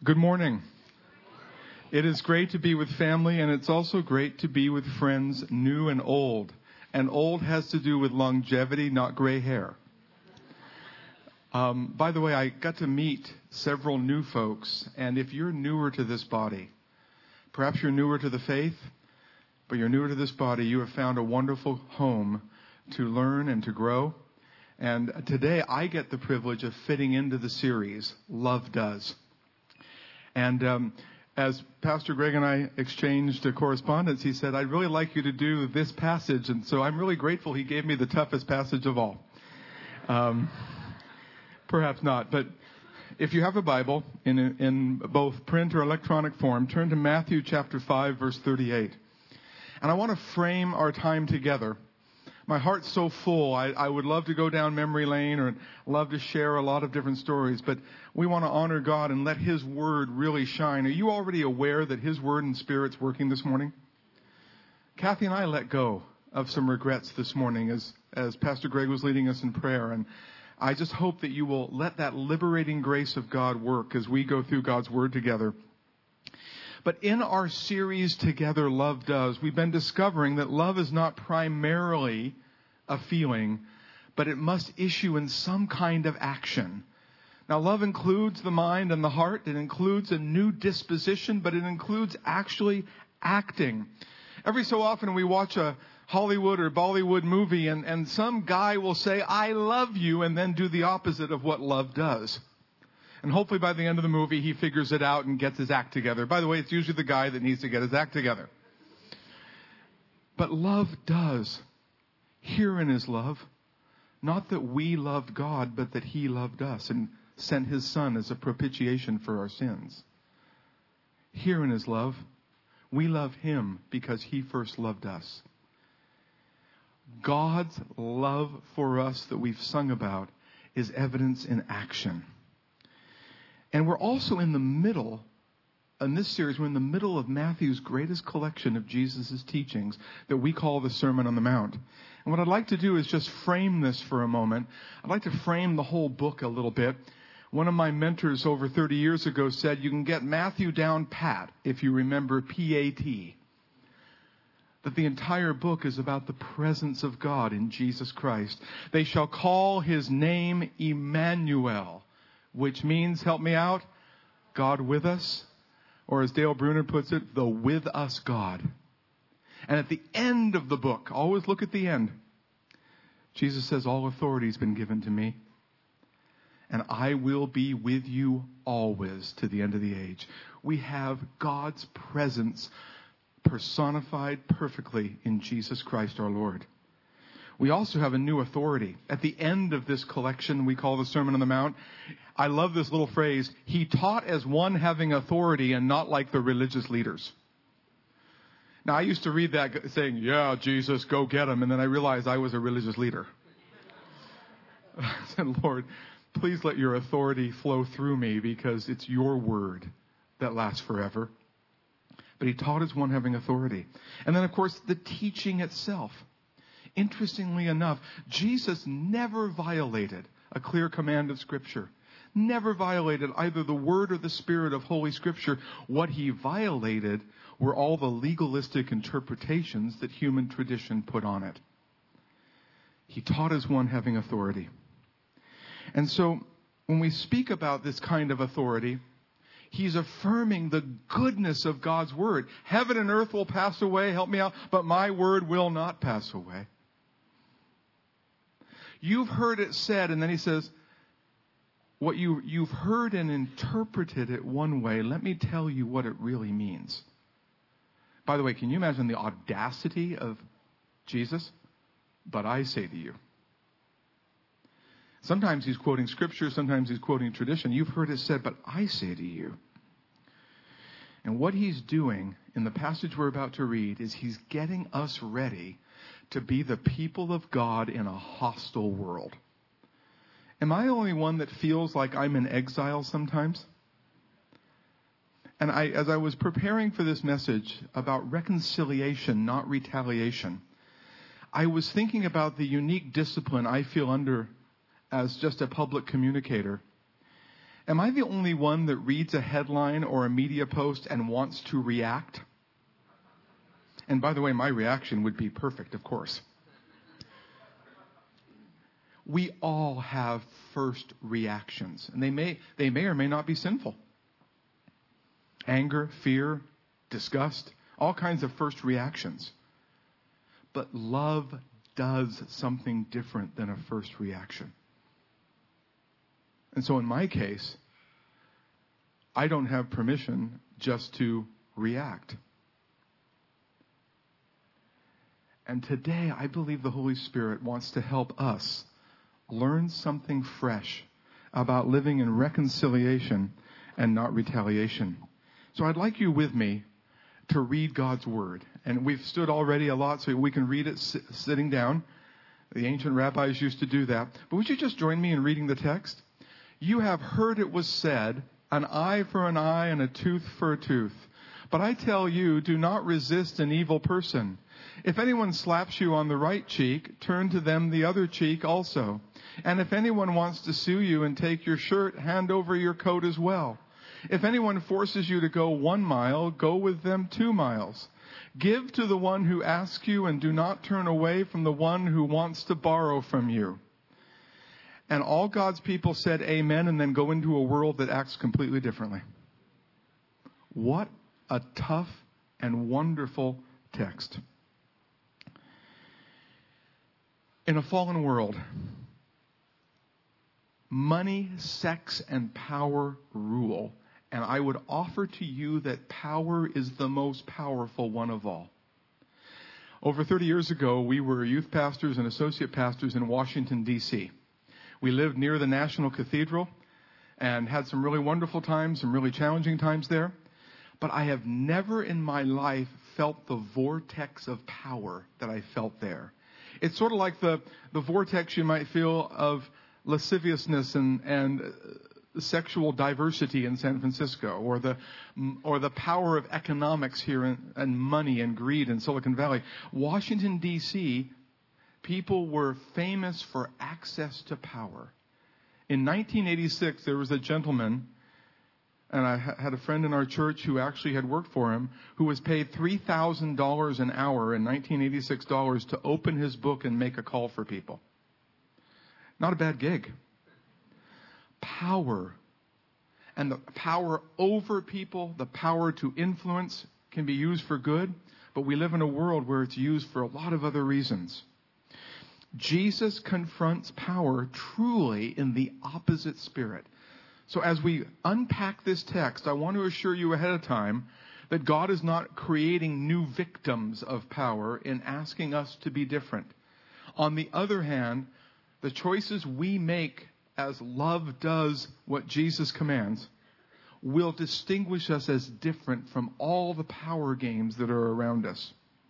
Good morning. It is great to be with family, and it's also great to be with friends new and old. And old has to do with longevity, not gray hair. By the way, I got to meet several new folks, and if you're newer to this body, perhaps you're newer to the faith, but you're newer to this body, you have found a wonderful home to learn and to grow. And today I get the privilege of fitting into the series, Love Does. And as Pastor Greg and I exchanged correspondence, he said, I'd really like you to do this passage. And so I'm really grateful he gave me the toughest passage of all. Perhaps not. But if you have a Bible in both print or electronic form, turn to Matthew chapter 5, verse 38. And I want to frame our time together. My heart's so full. I would love to go down memory lane or love to share a lot of different stories, but we want to honor God and let His Word really shine. Are you already aware that His Word and Spirit's working this morning? Kathy and I let go of some regrets this morning as Pastor Greg was leading us in prayer, and I just hope that you will let that liberating grace of God work as we go through God's Word together. But in our series together, Love Does, we've been discovering that love is not primarily a feeling, but it must issue in some kind of action. Now, love includes the mind and the heart. It includes a new disposition, but it includes actually acting. Every so often we watch a Hollywood or Bollywood movie and some guy will say, I love you, and then do the opposite of what love does. And hopefully by the end of the movie, he figures it out and gets his act together. By the way, it's usually the guy that needs to get his act together. But love does. Herein is love. Not that we loved God, but that He loved us and sent His Son as a propitiation for our sins. Herein is love. We love Him because He first loved us. God's love for us that we've sung about is evidence in action. And we're also in this series, we're in the middle of Matthew's greatest collection of Jesus' teachings that we call the Sermon on the Mount. And what I'd like to do is just frame this for a moment. I'd like to frame the whole book a little bit. One of my mentors over 30 years ago said, you can get Matthew down pat if you remember P-A-T. That the entire book is about the presence of God in Jesus Christ. They shall call His name Emmanuel, which means, help me out, God with us, or as Dale Bruner puts it, the with us God. And at the end of the book, always look at the end, Jesus says, all authority has been given to me, and I will be with you always to the end of the age. We have God's presence personified perfectly in Jesus Christ our Lord. We also have a new authority. At the end of this collection we call the Sermon on the Mount, I love this little phrase, He taught as one having authority and not like the religious leaders. Now, I used to read that saying, yeah, Jesus, go get him. And then I realized I was a religious leader. I said, Lord, please let your authority flow through me because it's your word that lasts forever. But He taught as one having authority. And then, of course, the teaching itself. Interestingly enough, Jesus never violated a clear command of Scripture. Never violated either the Word or the Spirit of Holy Scripture. What He violated were all the legalistic interpretations that human tradition put on it. He taught as one having authority. And so, when we speak about this kind of authority, He's affirming the goodness of God's Word. Heaven and earth will pass away, help me out, but my Word will not pass away. You've heard it said, and then He says, what you've heard and interpreted it one way, let me tell you what it really means. By the way, can you imagine the audacity of Jesus? But I say to you. Sometimes He's quoting Scripture, sometimes He's quoting tradition. You've heard it said, but I say to you. And what He's doing in the passage we're about to read is He's getting us ready to be the people of God in a hostile world. Am I the only one that feels like I'm in exile sometimes? And as I was preparing for this message about reconciliation, not retaliation, I was thinking about the unique discipline I feel under as just a public communicator. Am I the only one that reads a headline or a media post and wants to react? And by the way, my reaction would be perfect, of course. We all have first reactions, and they may or may not be sinful. Anger, fear, disgust, all kinds of first reactions. But love does something different than a first reaction. And so in my case, I don't have permission just to react. And today, I believe the Holy Spirit wants to help us learn something fresh about living in reconciliation and not retaliation. So I'd like you with me to read God's Word. And we've stood already a lot, so we can read it sitting down. The ancient rabbis used to do that. But would you just join me in reading the text? You have heard it was said, an eye for an eye and a tooth for a tooth. But I tell you, do not resist an evil person. If anyone slaps you on the right cheek, turn to them the other cheek also. And if anyone wants to sue you and take your shirt, hand over your coat as well. If anyone forces you to go 1 mile, go with them 2 miles. Give to the one who asks you, and do not turn away from the one who wants to borrow from you. And all God's people said amen, and then go into a world that acts completely differently. What a tough and wonderful text. In a fallen world, money, sex, and power rule. And I would offer to you that power is the most powerful one of all. Over 30 years ago, we were youth pastors and associate pastors in Washington, D.C. We lived near the National Cathedral and had some really wonderful times, some really challenging times there. But I have never in my life felt the vortex of power that I felt there. It's sort of like the vortex you might feel of lasciviousness and sexual diversity in San Francisco, or the power of economics here and money and greed in Silicon Valley. Washington, D.C., people were famous for access to power. In 1986, there was a gentleman, and I had a friend in our church who actually had worked for him, who was paid $3,000 an hour in 1986 dollars to open his book and make a call for people. Not a bad gig. Power. And the power over people, the power to influence, can be used for good, but we live in a world where it's used for a lot of other reasons. Jesus confronts power truly in the opposite spirit. So as we unpack this text, I want to assure you ahead of time that God is not creating new victims of power in asking us to be different. On the other hand, the choices we make as love does what Jesus commands will distinguish us as different from all the power games that are around us.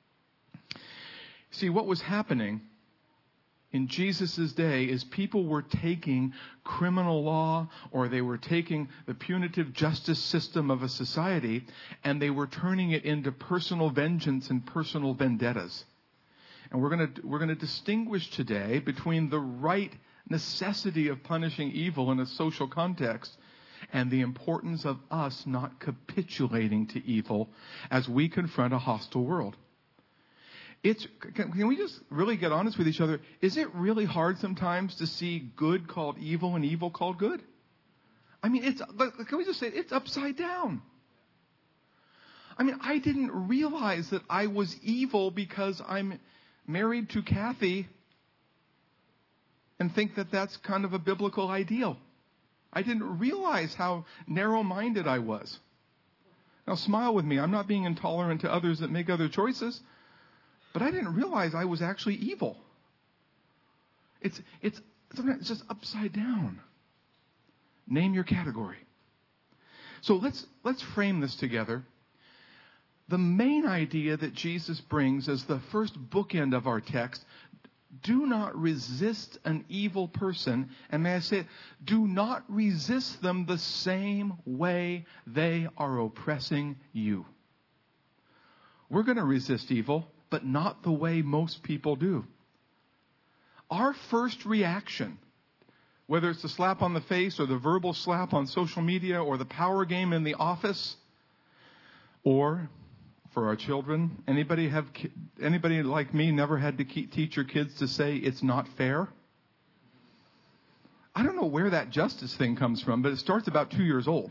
See, what was happening in Jesus' day is people were taking criminal law, or they were taking the punitive justice system of a society, and they were turning it into personal vengeance and personal vendettas. And we're going to distinguish today between the right necessity of punishing evil in a social context and the importance of us not capitulating to evil as we confront a hostile world. Can we just really get honest with each other? Is it really hard sometimes to see good called evil and evil called good? I mean, can we just say it's upside down? I mean, I didn't realize that I was evil because I'm married to Kathy and think that that's kind of a biblical ideal. I didn't realize how narrow-minded I was. Now, smile with me. I'm not being intolerant to others that make other choices. But I didn't realize I was actually evil. It's just upside down. Name your category. So let's frame this together. The main idea that Jesus brings as the first bookend of our text: do not resist an evil person. And may I say it, do not resist them the same way they are oppressing you. We're going to resist evil, but not the way most people do. Our first reaction Whether it's the slap on the face or the verbal slap on social media or the power game in the office, or for our children, anybody like me never had to teach your kids to say it's not fair? I don't know where that justice thing comes from, but it starts about 2 years old.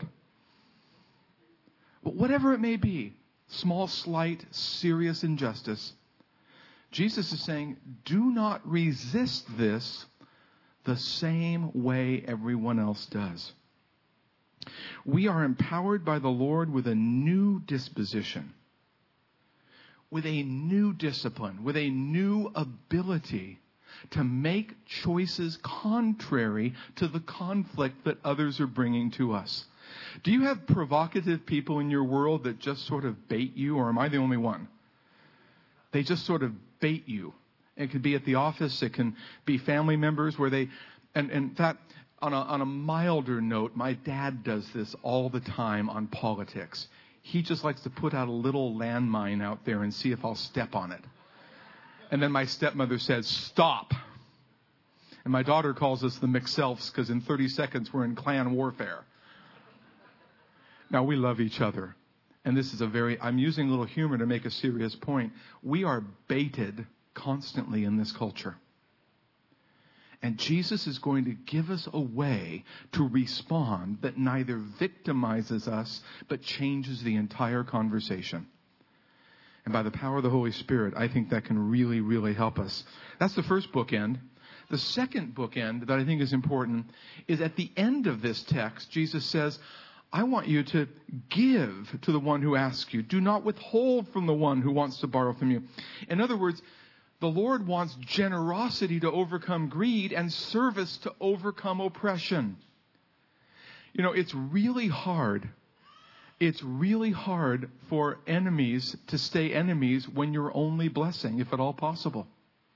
But whatever it may be, small slight, serious injustice, Jesus is saying, do not resist this the same way everyone else does. We are empowered by the Lord with a new disposition, with a new discipline, with a new ability to make choices contrary to the conflict that others are bringing to us. Do you have provocative people in your world that just sort of bait you, or am I the only one? They just sort of bait you. It could be at the office. It can be family members where they, and in fact, on a milder note, my dad does this all the time on politics. He just likes to put out a little landmine out there and see if I'll step on it. And then my stepmother says, stop. And my daughter calls us the McSelfs because in 30 seconds we're in clan warfare. Now we love each other. And this is I'm using a little humor to make a serious point. We are baited constantly in this culture. And Jesus is going to give us a way to respond that neither victimizes us, but changes the entire conversation. And by the power of the Holy Spirit, I think that can really, really help us. That's the first bookend. The second bookend that I think is important is at the end of this text, Jesus says, I want you to give to the one who asks you. Do not withhold from the one who wants to borrow from you. In other words, the Lord wants generosity to overcome greed and service to overcome oppression. You know, it's really hard. It's really hard for enemies to stay enemies when you're only blessing, if at all possible.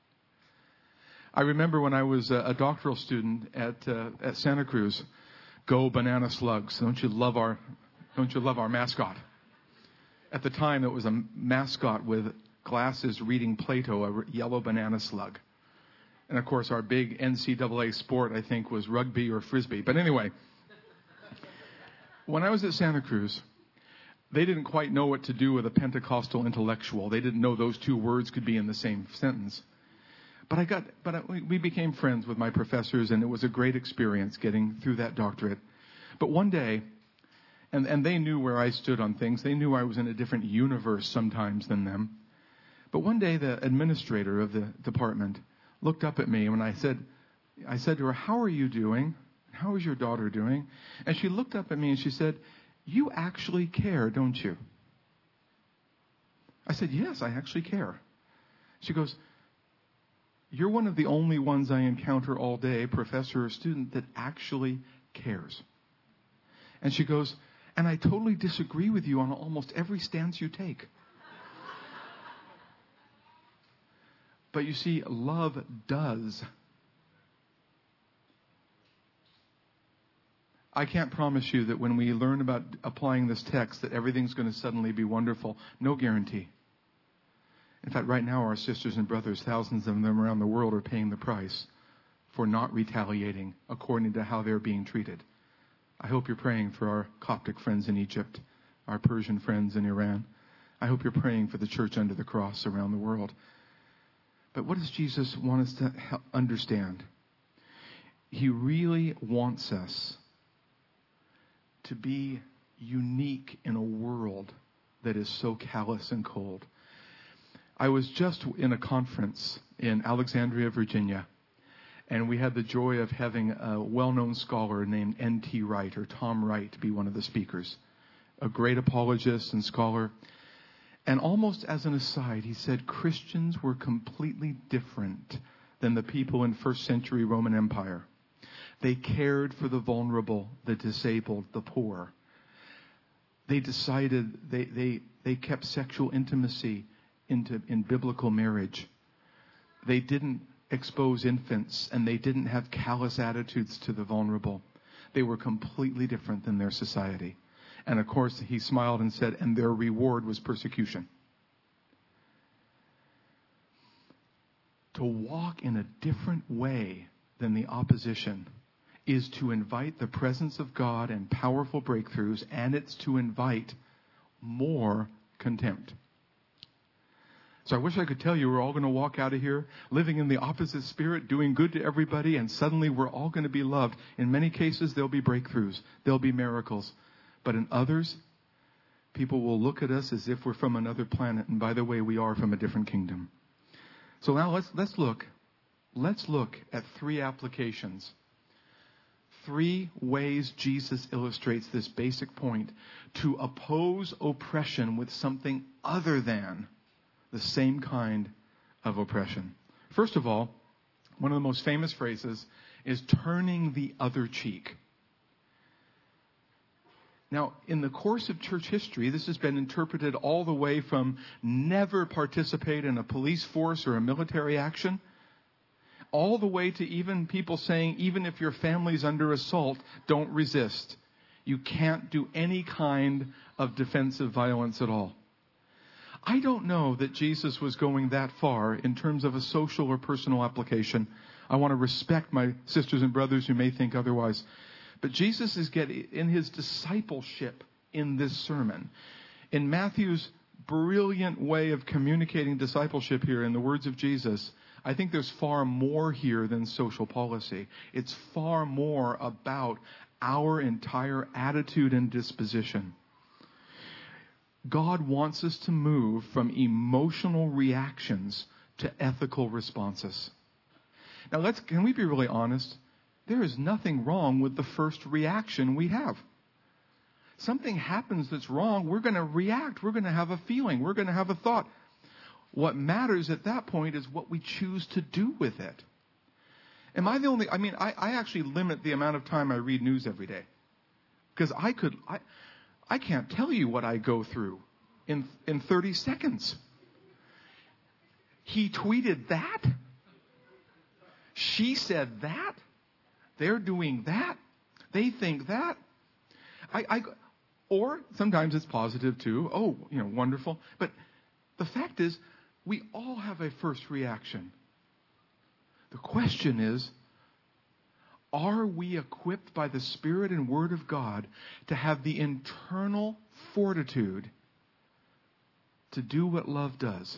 I remember when I was a doctoral student at Santa Cruz. Go Banana Slugs. Don't you love our mascot? At the time, it was a mascot with glasses reading Plato, a yellow banana slug. And of course, our big NCAA sport, I think, was rugby or frisbee. But anyway, when I was at Santa Cruz, they didn't quite know what to do with a Pentecostal intellectual. They didn't know those two words could be in the same sentence. We became friends with my professors, and it was a great experience getting through that doctorate. But one day, and they knew where I stood on things. They knew I was in a different universe sometimes than them. But one day, the administrator of the department looked up at me when I said to her, "How are you doing? How is your daughter doing?" And she looked up at me and she said, "You actually care, don't you?" I said, "Yes, I actually care." She goes, "You're one of the only ones I encounter all day, professor or student, that actually cares." And she goes, "And I totally disagree with you on almost every stance you take." But you see, love does. I can't promise you that when we learn about applying this text that everything's going to suddenly be wonderful. No guarantee. In fact, right now, our sisters and brothers, thousands of them around the world, are paying the price for not retaliating according to how they're being treated. I hope you're praying for our Coptic friends in Egypt, our Persian friends in Iran. I hope you're praying for the church under the cross around the world. But what does Jesus want us to understand? He really wants us to be unique in a world that is so callous and cold. I was just in a conference in Alexandria, Virginia, and we had the joy of having a well-known scholar named N.T. Wright, or Tom Wright, be one of the speakers. A great apologist and scholar. And almost as an aside, he said Christians were completely different than the people in first century Roman Empire. They cared for the vulnerable, the disabled, the poor. They decided they kept sexual intimacy in biblical marriage. They didn't expose infants, and they didn't have callous attitudes to the vulnerable. They were completely different than their society. And of course, he smiled and said, and their reward was persecution. To walk in a different way than the opposition is to invite the presence of God and powerful breakthroughs, and it's to invite more contempt. So I wish I could tell you we're all going to walk out of here living in the opposite spirit, doing good to everybody, and suddenly we're all going to be loved. In many cases, there'll be breakthroughs. There'll be miracles. But in others, people will look at us as if we're from another planet. And by the way, we are from a different kingdom. So now let's look. Let's look at 3 applications. 3 ways Jesus illustrates this basic point: to oppose oppression with something other than the same kind of oppression. First of all, one of the most famous phrases is turning the other cheek. Now, in the course of church history, this has been interpreted all the way from never participate in a police force or a military action, all the way to even people saying, even if your family's under assault, don't resist. You can't do any kind of defensive violence at all. I don't know that Jesus was going that far in terms of a social or personal application. I want to respect my sisters and brothers who may think otherwise. But Jesus is getting in his discipleship in this sermon. In Matthew's brilliant way of communicating discipleship here in the words of Jesus, I think there's far more here than social policy. It's far more about our entire attitude and disposition. God wants us to move from emotional reactions to ethical responses. Now can we be really honest? There is nothing wrong with the first reaction we have. Something happens that's wrong, we're going to react. We're going to have a feeling. We're going to have a thought. What matters at that point is what we choose to do with it. Am I the only... I actually limit the amount of time I read news every day. Because I can't tell you what I go through in 30 seconds. He tweeted that. She said that. They're doing that. They think that. Or sometimes it's positive too. Oh, wonderful. But the fact is, we all have a first reaction. The question is, are we equipped by the Spirit and Word of God to have the internal fortitude to do what love does?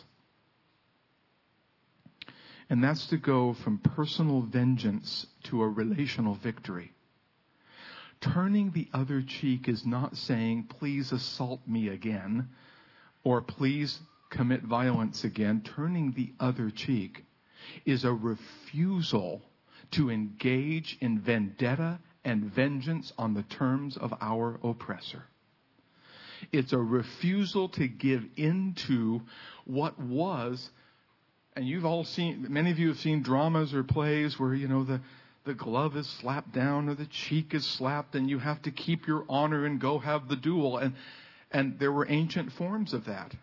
And that's to go from personal vengeance to a relational victory. Turning the other cheek is not saying, please assault me again, or please commit violence again. Turning the other cheek is a refusal to engage in vendetta and vengeance on the terms of our oppressor. It's a refusal to give into what was, and many of you have seen dramas or plays where, the glove is slapped down or the cheek is slapped and you have to keep your honor and go have the duel. And there were ancient forms of that.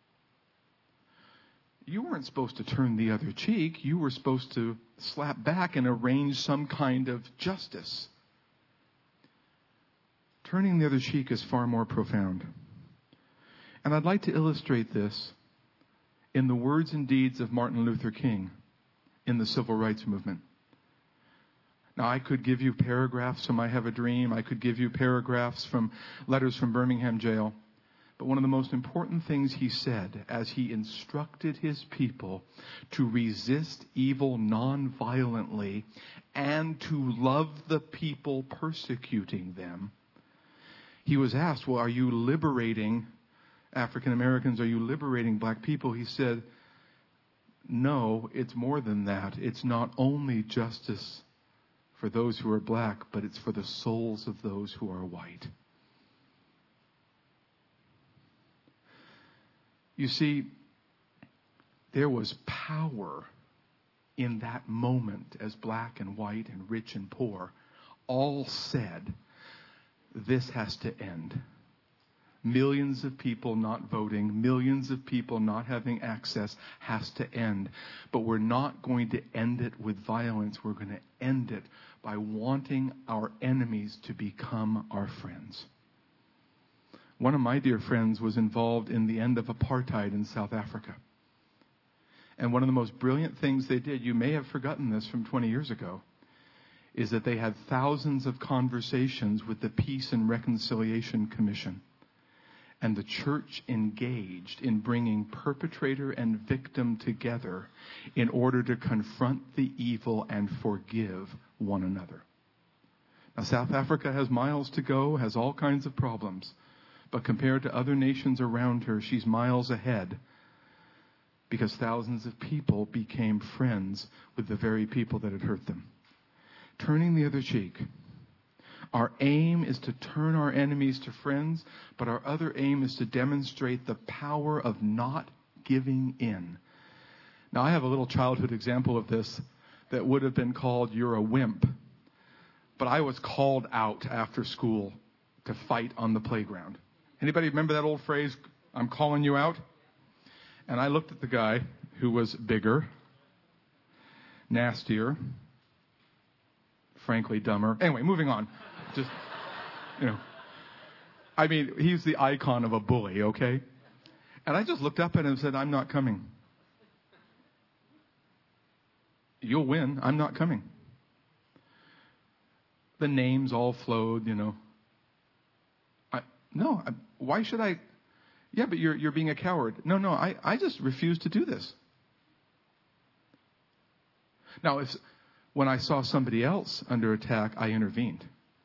You weren't supposed to turn the other cheek. You were supposed to slap back and arrange some kind of justice. Turning the other cheek is far more profound. And I'd like to illustrate this in the words and deeds of Martin Luther King in the Civil Rights Movement. Now, I could give you paragraphs from I Have a Dream. I could give you paragraphs from letters from Birmingham jail. But one of the most important things he said as he instructed his people to resist evil non-violently and to love the people persecuting them, he was asked, well, are you liberating African Americans? Are you liberating black people? He said, no, it's more than that. It's not only justice for those who are black, but it's for the souls of those who are white. You see, there was power in that moment as black and white and rich and poor all said, this has to end. Millions of people not voting, millions of people not having access has to end. But we're not going to end it with violence. We're going to end it by wanting our enemies to become our friends. One of my dear friends was involved in the end of apartheid in South Africa. And one of the most brilliant things they did, you may have forgotten this from 20 years ago, is that they had thousands of conversations with the Peace and Reconciliation Commission. And the church engaged in bringing perpetrator and victim together in order to confront the evil and forgive one another. Now, South Africa has miles to go, has all kinds of problems. But compared to other nations around her, she's miles ahead because thousands of people became friends with the very people that had hurt them. Turning the other cheek. Our aim is to turn our enemies to friends, but our other aim is to demonstrate the power of not giving in. Now, I have a little childhood example of this that would have been called, "You're a wimp." But I was called out after school to fight on the playground. Anybody remember that old phrase, "I'm calling you out"? And I looked at the guy who was bigger, nastier, frankly dumber. Anyway, moving on. Just, I mean, he's the icon of a bully, okay? And I just looked up at him and said, "I'm not coming. You'll win. I'm not coming." The names all flowed, why should I? Yeah, but you're being a coward. No, I just refuse to do this. Now, when I saw somebody else under attack, I intervened.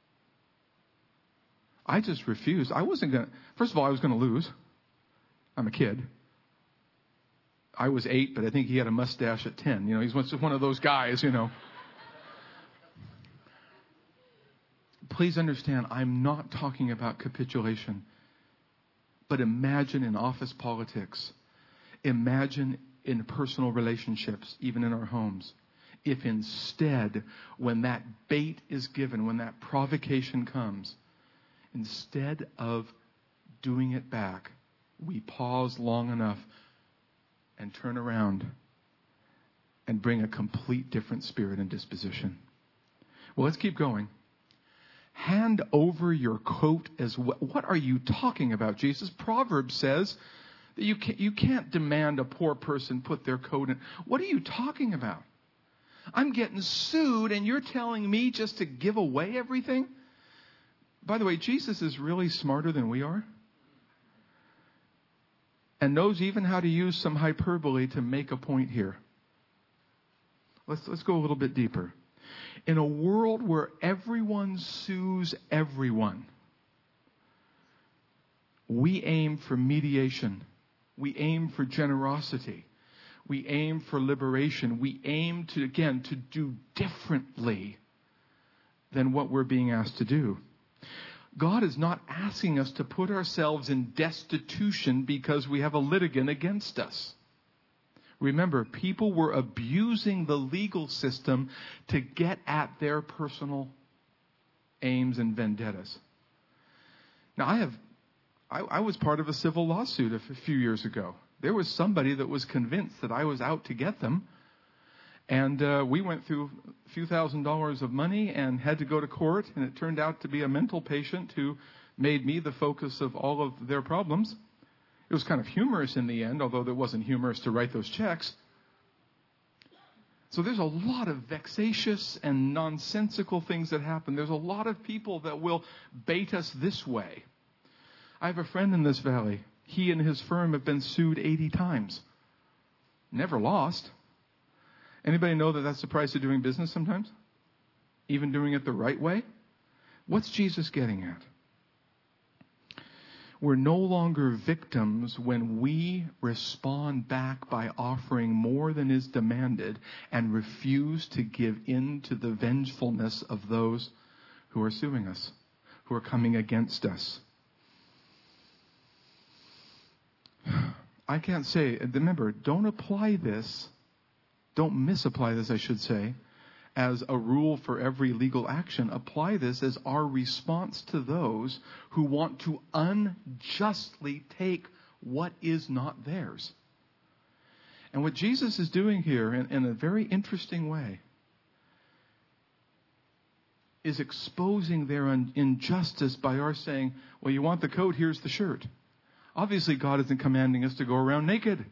I just refused. First of all, I was going to lose. I'm a kid. I was 8, but I think he had a mustache at 10. He's just one of those guys, Please understand, I'm not talking about capitulation. But imagine in office politics, imagine in personal relationships, even in our homes, if instead, when that bait is given, when that provocation comes, instead of doing it back, we pause long enough and turn around and bring a complete different spirit and disposition. Well, let's keep going. Hand over your coat as well. What are you talking about, Jesus? Proverbs says that you can't demand a poor person put their coat in. What are you talking about? I'm getting sued and you're telling me just to give away everything? By the way, Jesus is really smarter than we are. And knows even how to use some hyperbole to make a point here. Let's go a little bit deeper. In a world where everyone sues everyone, we aim for mediation. We aim for generosity. We aim for liberation. We aim to do differently than what we're being asked to do. God is not asking us to put ourselves in destitution because we have a litigant against us. Remember, people were abusing the legal system to get at their personal aims and vendettas. Now, I was part of a civil lawsuit a few years ago. There was somebody that was convinced that I was out to get them. And we went through a few $1,000s of money and had to go to court. And it turned out to be a mental patient who made me the focus of all of their problems. It was kind of humorous in the end, although it wasn't humorous to write those checks. So there's a lot of vexatious and nonsensical things that happen. There's a lot of people that will bait us this way. I have a friend in this valley. He and his firm have been sued 80 times. Never lost. Anybody know that that's the price of doing business sometimes? Even doing it the right way? What's Jesus getting at? We're no longer victims when we respond back by offering more than is demanded and refuse to give in to the vengefulness of those who are suing us, who are coming against us. I can't say, remember, don't misapply this, I should say, as a rule for every legal action. Apply this as our response to those who want to unjustly take what is not theirs. And what Jesus is doing here in a very interesting way is exposing their injustice by our saying, well, you want the coat, here's the shirt. Obviously, God isn't commanding us to go around naked,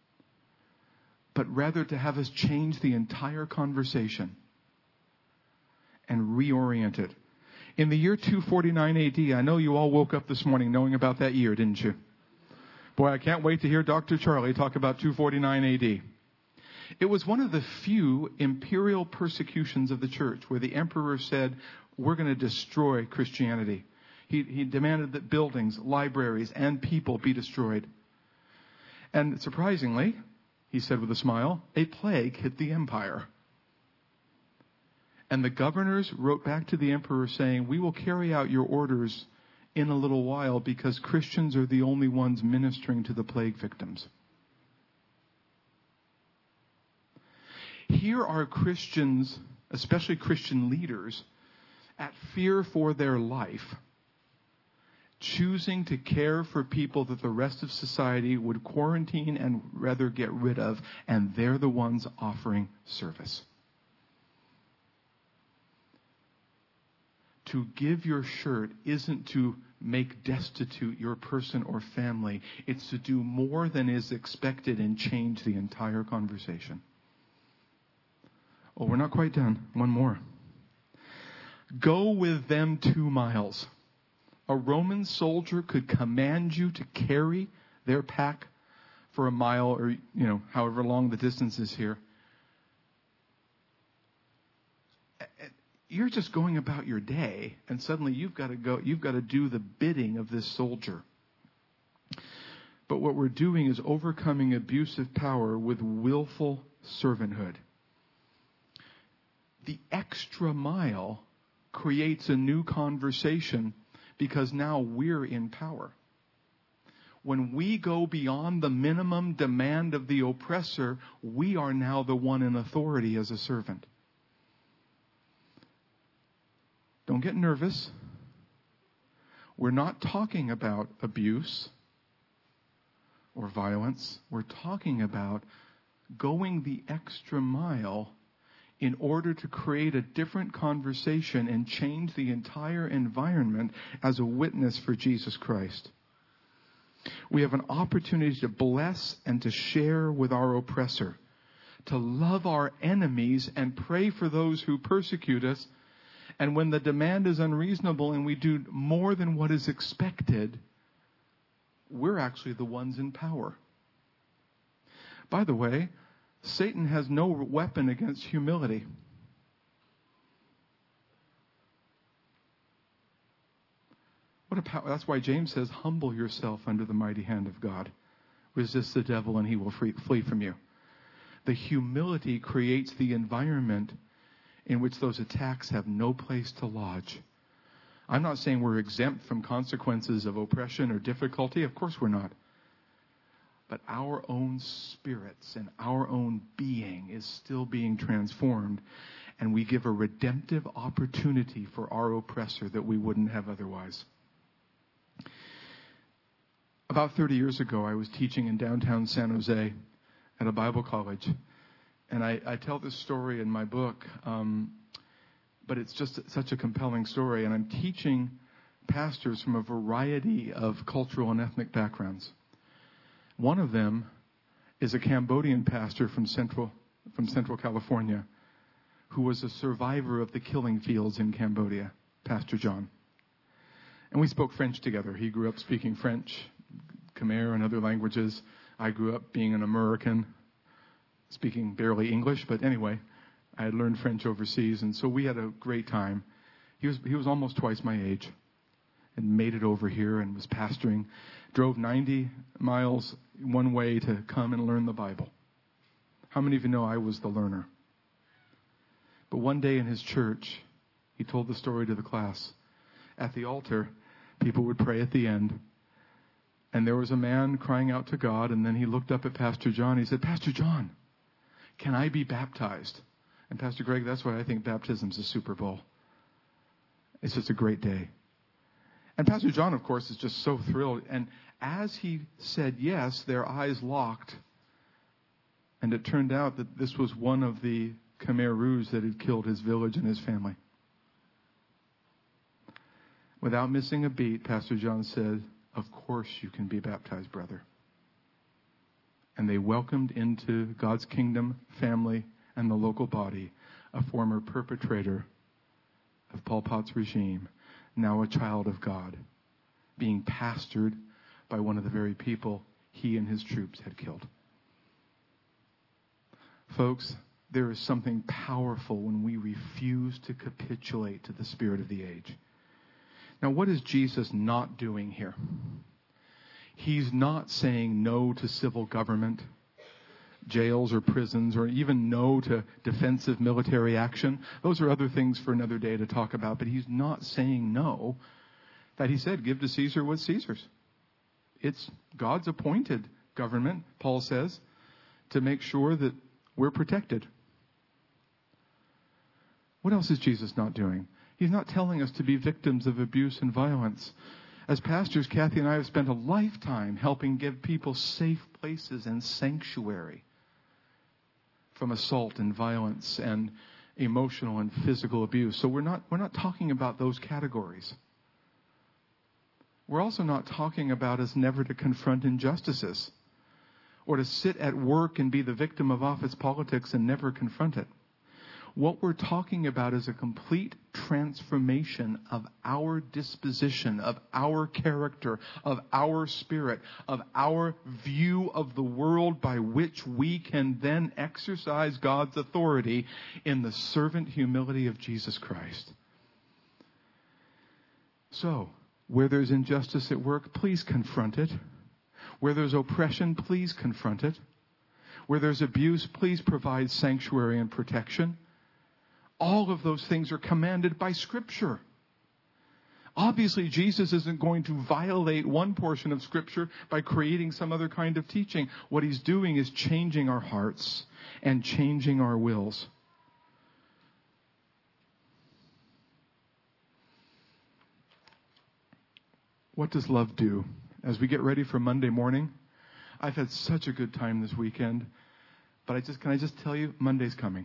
but rather to have us change the entire conversation. and reorient it. In the year 249 AD, I know you all woke up this morning knowing about that year, didn't you? Boy, I can't wait to hear Dr. Charlie talk about 249 AD. It was one of the few imperial persecutions of the church where the emperor said, we're going to destroy Christianity. He demanded that buildings, libraries, and people be destroyed. And surprisingly, he said with a smile, a plague hit the empire. And the governors wrote back to the emperor saying, we will carry out your orders in a little while because Christians are the only ones ministering to the plague victims. Here are Christians, especially Christian leaders, at fear for their life, choosing to care for people that the rest of society would quarantine and rather get rid of, and they're the ones offering service. To give your shirt isn't to make destitute your person or family. It's to do more than is expected and change the entire conversation. Oh, we're not quite done. One more. Go with them 2 miles. A Roman soldier could command you to carry their pack for a mile or, however long the distance is here. You're just going about your day, and suddenly you've got to do the bidding of this soldier. But what we're doing is overcoming abusive power with willful servanthood. The extra mile creates a new conversation because now we're in power. When we go beyond the minimum demand of the oppressor, we are now the one in authority as a servant. Don't get nervous. We're not talking about abuse or violence. We're talking about going the extra mile in order to create a different conversation and change the entire environment as a witness for Jesus Christ. We have an opportunity to bless and to share with our oppressor, to love our enemies and pray for those who persecute us. And when the demand is unreasonable and we do more than what is expected, we're actually the ones in power. By the way, Satan has no weapon against humility. That's why James says, humble yourself under the mighty hand of God. Resist the devil and he will flee from you. The humility creates the environment in which those attacks have no place to lodge. I'm not saying we're exempt from consequences of oppression or difficulty. Of course we're not. But our own spirits and our own being is still being transformed, and we give a redemptive opportunity for our oppressor that we wouldn't have otherwise. About 30 years ago, I was teaching in downtown San Jose at a Bible college. And I tell this story in my book, but it's just such a compelling story. And I'm teaching pastors from a variety of cultural and ethnic backgrounds. One of them is a Cambodian pastor from Central California who was a survivor of the killing fields in Cambodia, Pastor John. And we spoke French together. He grew up speaking French, Khmer, and other languages. I grew up being an American, speaking barely English, but anyway, I had learned French overseas, and so we had a great time. He was almost twice my age and made it over here and was pastoring, drove 90 miles one way to come and learn the Bible. How many of you know I was the learner? But one day in his church, he told the story to the class. At the altar, people would pray at the end, and there was a man crying out to God, and then he looked up at Pastor John. He said, Pastor John, can I be baptized? And Pastor Greg, that's why I think baptism's a Super Bowl. It's just a great day. And Pastor John, of course, is just so thrilled. And as he said yes, their eyes locked. And it turned out that this was one of the Khmer Rouge that had killed his village and his family. Without missing a beat, Pastor John said, of course you can be baptized, brother. And they welcomed into God's kingdom, family, and the local body a former perpetrator of Pol Pot's regime, now a child of God, being pastored by one of the very people he and his troops had killed. Folks, there is something powerful when we refuse to capitulate to the spirit of the age. Now, what is Jesus not doing here? He's not saying no to civil government, jails or prisons, or even no to defensive military action. Those are other things for another day to talk about, but he's not saying no. That he said, give to Caesar what's Caesar's. It's God's appointed government, Paul says, to make sure that we're protected. What else is Jesus not doing? He's not telling us to be victims of abuse and violence. As pastors, Kathy and I have spent a lifetime helping give people safe places and sanctuary from assault and violence and emotional and physical abuse. So we're not talking about those categories. We're also not talking about us never to confront injustices or to sit at work and be the victim of office politics and never confront it. What we're talking about is a complete transformation of our disposition, of our character, of our spirit, of our view of the world by which we can then exercise God's authority in the servant humility of Jesus Christ. So, where there's injustice at work, please confront it. Where there's oppression, please confront it. Where there's abuse, please provide sanctuary and protection. All of those things are commanded by Scripture. Obviously, Jesus isn't going to violate one portion of Scripture by creating some other kind of teaching. What he's doing is changing our hearts and changing our wills. What does love do? As we get ready for Monday morning, I've had such a good time this weekend, but can I just tell you, Monday's coming.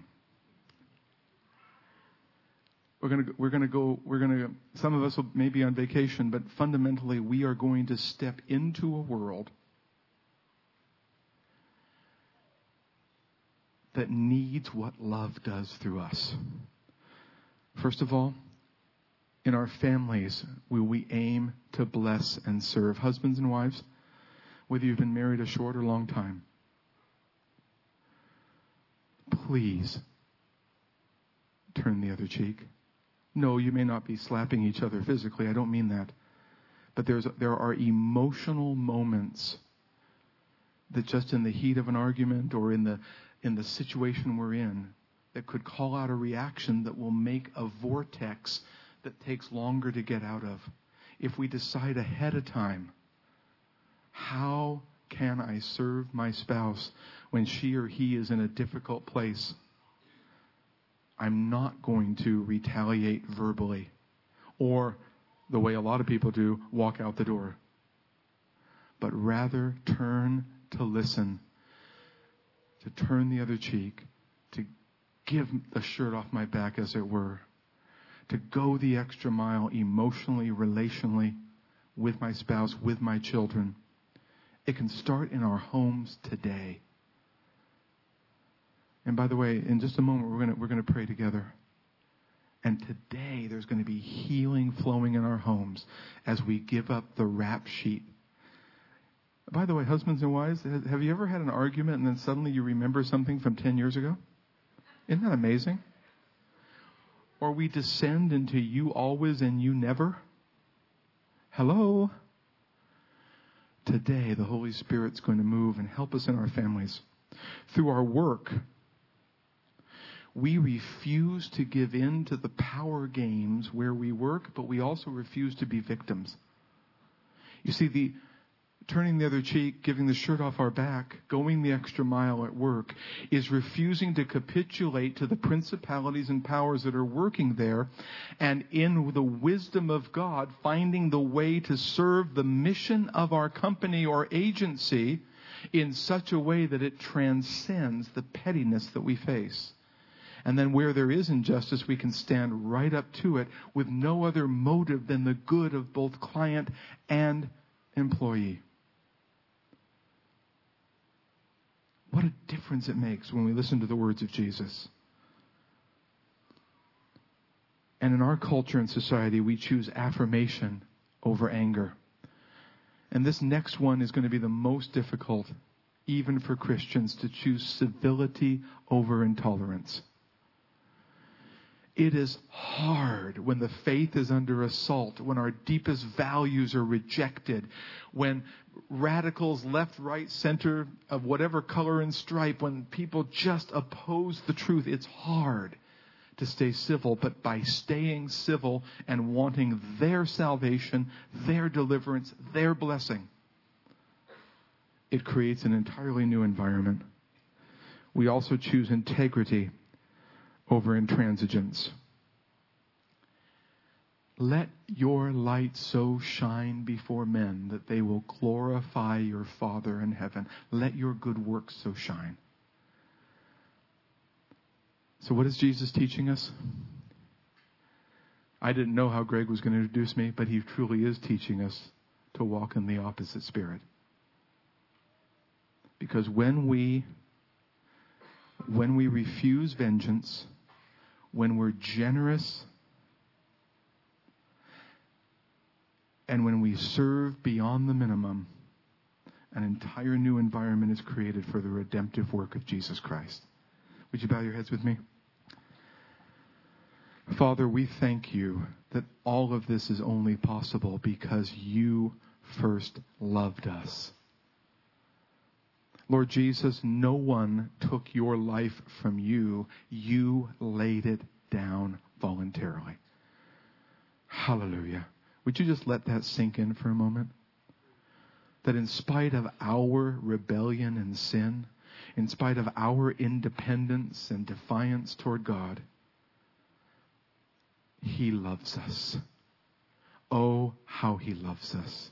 We're gonna go, some of us will maybe on vacation, but fundamentally we are going to step into a world that needs what love does through us. First of all, in our families, will we aim to bless and serve husbands and wives, whether you've been married a short or long time? Please turn the other cheek. No, you may not be slapping each other physically. I don't mean that. But there are emotional moments that just in the heat of an argument or in the situation we're in that could call out a reaction that will make a vortex that takes longer to get out of. If we decide ahead of time, how can I serve my spouse when she or he is in a difficult place? I'm not going to retaliate verbally or, the way a lot of people do, walk out the door. But rather turn to listen, to turn the other cheek, to give the shirt off my back, as it were, to go the extra mile emotionally, relationally, with my spouse, with my children. It can start in our homes today. And by the way, in just a moment, we're going to pray together. And today, there's going to be healing flowing in our homes as we give up the rap sheet. By the way, husbands and wives, have you ever had an argument and then suddenly you remember something from 10 years ago? Isn't that amazing? Or we descend into you always and you never? Hello? Today, the Holy Spirit's going to move and help us in our families. Through our work, we refuse to give in to the power games where we work, but we also refuse to be victims. You see, the turning the other cheek, giving the shirt off our back, going the extra mile at work, is refusing to capitulate to the principalities and powers that are working there, and in the wisdom of God, finding the way to serve the mission of our company or agency in such a way that it transcends the pettiness that we face. And then where there is injustice, we can stand right up to it with no other motive than the good of both client and employee. What a difference it makes when we listen to the words of Jesus. And in our culture and society, we choose affirmation over anger. And this next one is going to be the most difficult, even for Christians, to choose civility over intolerance. It is hard when the faith is under assault, when our deepest values are rejected, when radicals, left, right, center, of whatever color and stripe, when people just oppose the truth. It's hard to stay civil, but by staying civil and wanting their salvation, their deliverance, their blessing, it creates an entirely new environment. We also choose integrity over intransigence. Let your light so shine before men that they will glorify your Father in heaven. Let your good works so shine. So what is Jesus teaching us? I didn't know how Greg was going to introduce me, but he truly is teaching us to walk in the opposite spirit. Because when we refuse vengeance, when we're generous, and when we serve beyond the minimum, an entire new environment is created for the redemptive work of Jesus Christ. Would you bow your heads with me? Father, we thank you that all of this is only possible because you first loved us. Lord Jesus, no one took your life from you. You laid it down voluntarily. Hallelujah. Would you just let that sink in for a moment? That in spite of our rebellion and sin, in spite of our independence and defiance toward God, He loves us. Oh, how He loves us.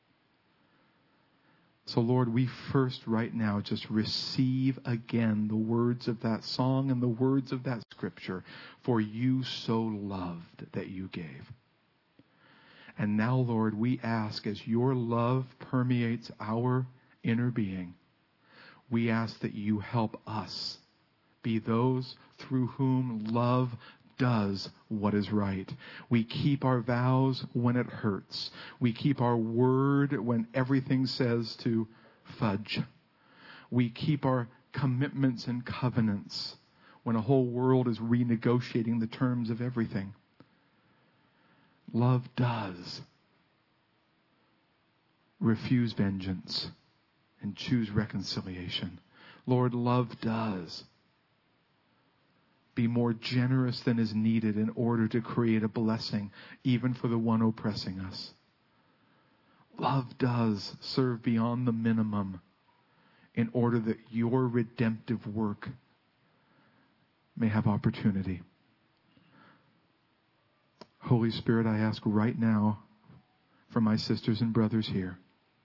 So, Lord, we first right now just receive again the words of that song and the words of that scripture. For you so loved that you gave. And now, Lord, we ask as your love permeates our inner being, we ask that you help us be those through whom love does what is right. We keep our vows when it hurts. We keep our word when everything says to fudge. We keep our commitments and covenants when a whole world is renegotiating the terms of everything. Love does refuse vengeance and choose reconciliation. Lord, love does be more generous than is needed in order to create a blessing, even for the one oppressing us. Love does serve beyond the minimum in order that your redemptive work may have opportunity. Holy Spirit, I ask right now for my sisters and brothers here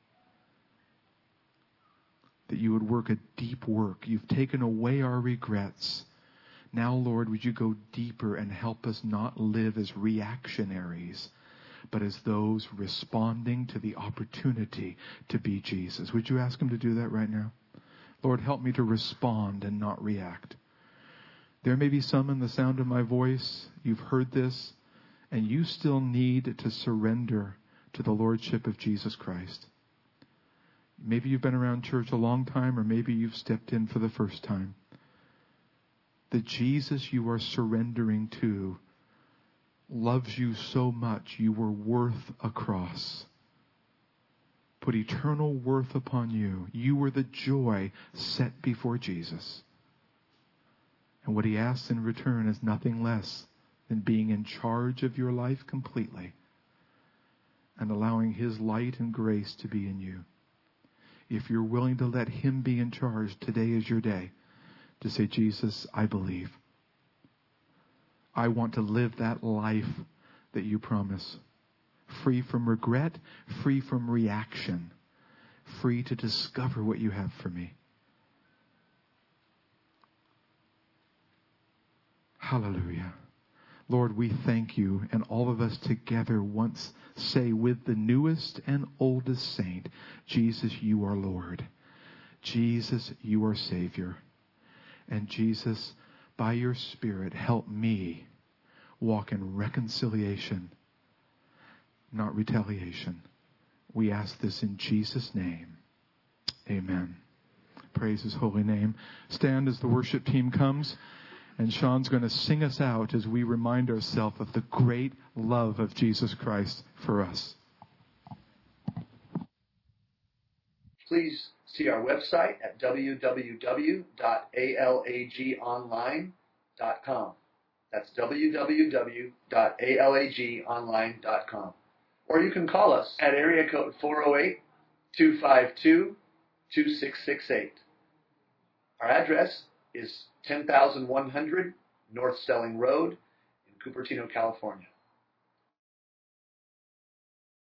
that you would work a deep work. You've taken away our regrets. Now, Lord, would you go deeper and help us not live as reactionaries, but as those responding to the opportunity to be Jesus. Would you ask him to do that right now? Lord, help me to respond and not react. There may be some in the sound of my voice, you've heard this, and you still need to surrender to the Lordship of Jesus Christ. Maybe you've been around church a long time, or maybe you've stepped in for the first time. The Jesus you are surrendering to loves you so much you were worth a cross. Put eternal worth upon you. You were the joy set before Jesus. And what he asks in return is nothing less than being in charge of your life completely and allowing his light and grace to be in you. If you're willing to let him be in charge, today is your day to say, Jesus, I believe. I want to live that life that you promise. Free from regret, free from reaction, free to discover what you have for me. Hallelujah. Lord, we thank you, and all of us together once say with the newest and oldest saint, Jesus, you are Lord. Jesus, you are Savior. And Jesus, by your Spirit, help me walk in reconciliation, not retaliation. We ask this in Jesus' name. Amen. Praise his holy name. Stand as the worship team comes, and Sean's going to sing us out as we remind ourselves of the great love of Jesus Christ for us. Please see our website at www.alagonline.com. That's www.alagonline.com. Or you can call us at area code 408-252-2668. Our address is 10,100 North Stelling Road in Cupertino, California.